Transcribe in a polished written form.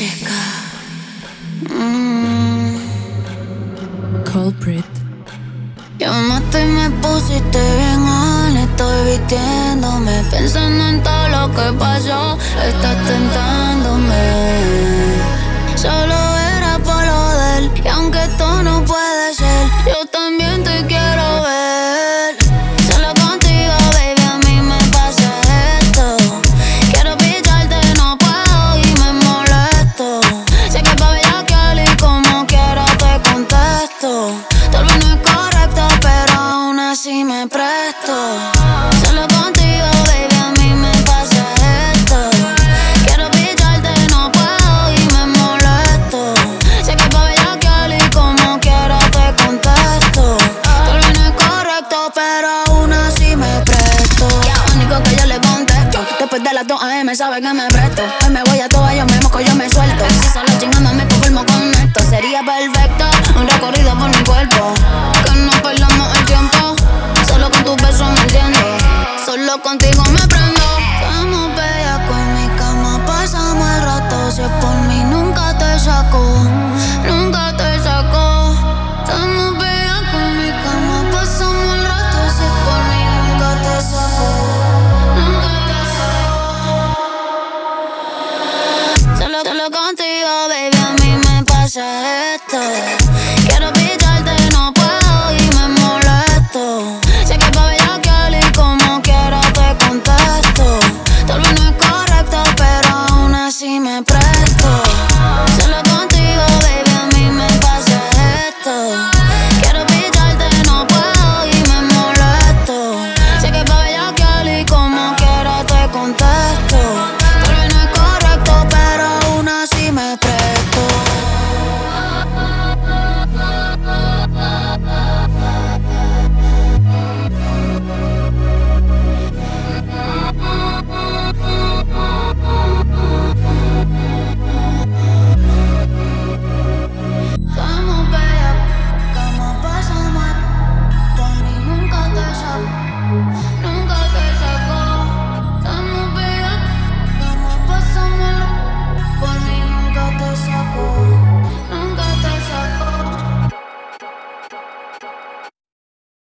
tóxica. Culprit. Llamaste y me pusiste bien on. Estoy vistiéndome, pensando en todo lo que pasó. Estás tentándome. Solo era por joder. Y aunque esto no puede ser, yo también te quiero ver. Solo contigo, baby, a mí me pasa esto. Quiero picharte, no puedo y me molesto. Sé que pa' bellaquear y como quiera te contesto. Tal vez no es correcto, pero aún así me presto. Solo contigo, baby, a mí me pasa esto. Quiero picharte, no puedo y me molesto. Sé que pa' bellaquear y como quiera te contesto. Tal vez no es correcto, pero aún así me presto. Lo único que yo le contesto, después de las 2 AM sabe que me presto. Hoy me voy a toa, yo me moco, yo me suelto. Si solo chingando me conformo con esto. Sería perfecto, un recorrido por mi cuerpo.